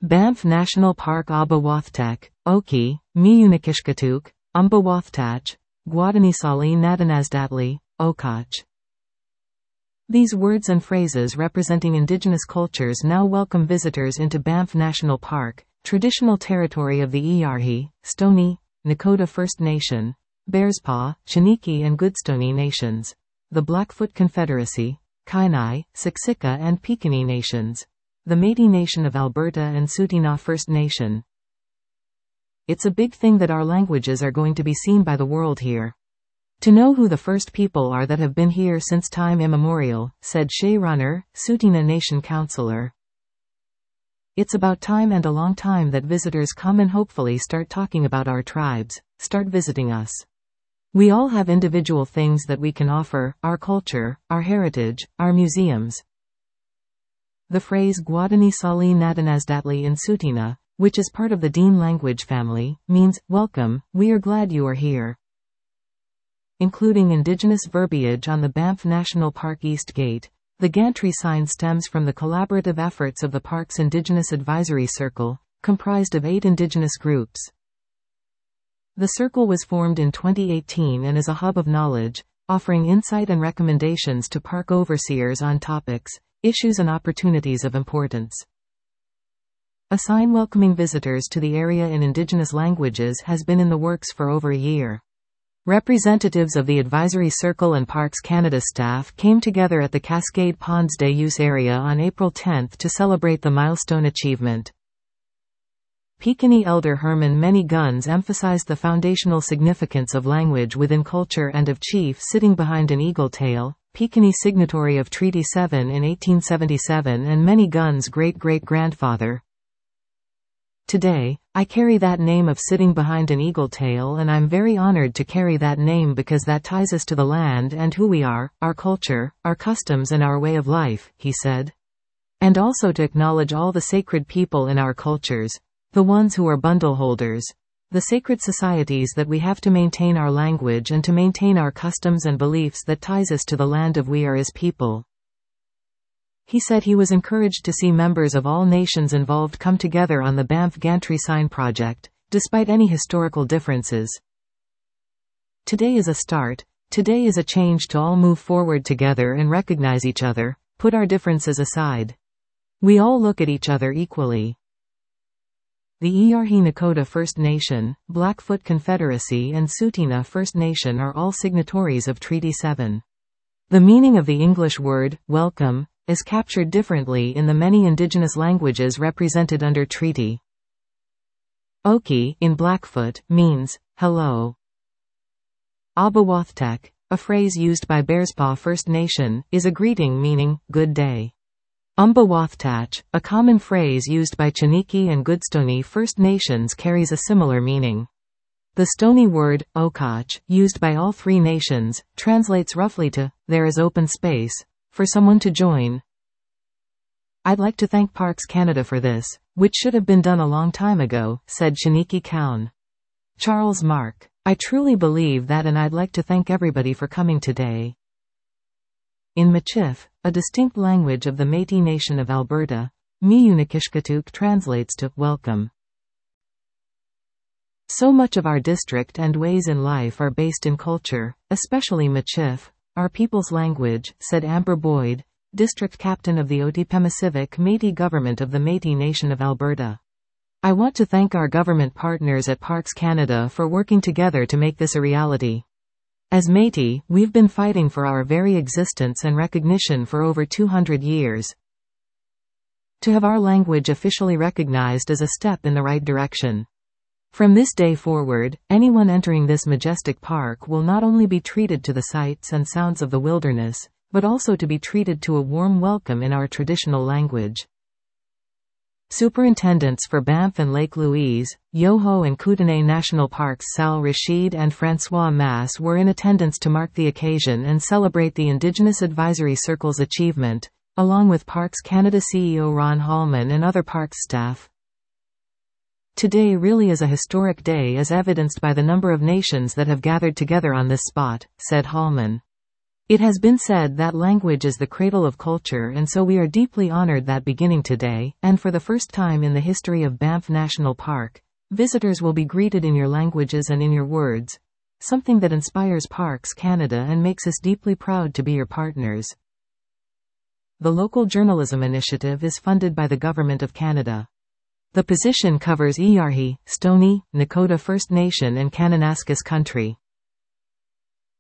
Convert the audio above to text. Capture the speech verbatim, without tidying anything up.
Banff National Park Abawathtak, Oki, Miyunikishkatuk, Umbawathtach, Guadanisali Nadanazdatli, Okach. These words and phrases representing indigenous cultures now welcome visitors into Banff National Park, traditional territory of the Iyarhi, Stoney, Nakota First Nation, Bearspaw, Chiniki and Goodstoney Nations, the Blackfoot Confederacy, Kainai, Siksika and Piikani Nations, the Métis Nation of Alberta and Tsuut'ina First Nation. It's a big thing that our languages are going to be seen by the world here. To know who the first people are that have been here since time immemorial, said Shay Runner, Tsuut'ina Nation Councillor. It's about time and a long time that visitors come and hopefully start talking about our tribes, start visiting us. We all have individual things that we can offer, our culture, our heritage, our museums. The phrase Guadanisali Nadanazdatli in Tsuut'ina, which is part of the Dean language family, means, welcome, we are glad you are here. Including indigenous verbiage on the Banff National Park East Gate, the gantry sign stems from the collaborative efforts of the park's Indigenous Advisory Circle, comprised of eight indigenous groups. The circle was formed in twenty eighteen and is a hub of knowledge, offering insight and recommendations to park overseers on topics, issues and opportunities of importance. A sign welcoming visitors to the area in indigenous languages has been in the works for over a year. Representatives of the Advisory Circle and Parks Canada staff came together at the Cascade Ponds Day use area on April tenth to celebrate the milestone achievement. Piikani Elder Herman Many Guns emphasized the foundational significance of language within culture and of Chief sitting behind an eagle tail, Piikani signatory of Treaty seven in eighteen seventy-seven and Many Guns' great-great-grandfather. Today, I carry that name of sitting behind an eagle tail, and I'm very honored to carry that name because that ties us to the land and who we are, our culture, our customs and our way of life, he said. And also to acknowledge all the sacred people in our cultures, the ones who are bundle holders, the sacred societies that we have to maintain our language and to maintain our customs and beliefs that ties us to the land of we are as people. He said he was encouraged to see members of all nations involved come together on the Banff Gantry Sign project, despite any historical differences. Today is a start, today is a change to all move forward together and recognize each other, put our differences aside. We all look at each other equally. The Iyarhi Nakota First Nation, Blackfoot Confederacy and Tsuut'ina First Nation are all signatories of Treaty seven. The meaning of the English word, welcome, is captured differently in the many indigenous languages represented under treaty. Oki, in Blackfoot, means, hello. Abawathtak, a phrase used by Bearspaw First Nation, is a greeting meaning, good day. Umbawathtach, a common phrase used by Chiniki and Goodstoney First Nations, carries a similar meaning. The Stoney word, okach, used by all three nations, translates roughly to, there is open space, for someone to join. I'd like to thank Parks Canada for this, which should have been done a long time ago, said Chiniki Cowan. Charles Mark. I truly believe that, and I'd like to thank everybody for coming today. In Michif, a distinct language of the Métis Nation of Alberta, Miyunikishkatuk translates to welcome. So much of our district and ways in life are based in culture, especially Michif, our people's language, said Amber Boyd, district captain of the Otipemisivic Métis government of the Métis Nation of Alberta. I want to thank our government partners at Parks Canada for working together to make this a reality. As Métis, we've been fighting for our very existence and recognition for over two hundred years. To have our language officially recognized is a step in the right direction. From this day forward, anyone entering this majestic park will not only be treated to the sights and sounds of the wilderness, but also to be treated to a warm welcome in our traditional language. Superintendents for Banff and Lake Louise, Yoho and Kootenay National Parks Sal Rashid and François Mass were in attendance to mark the occasion and celebrate the Indigenous Advisory Circle's achievement, along with Parks Canada C E O Ron Hallman and other parks staff. Today really is a historic day as evidenced by the number of nations that have gathered together on this spot, said Hallman. It has been said that language is the cradle of culture, and so we are deeply honored that beginning today, and for the first time in the history of Banff National Park, visitors will be greeted in your languages and in your words, something that inspires Parks Canada and makes us deeply proud to be your partners. The Local Journalism Initiative is funded by the Government of Canada. The position covers Iarhi, Stoney, Nakota First Nation and Kananaskis Country.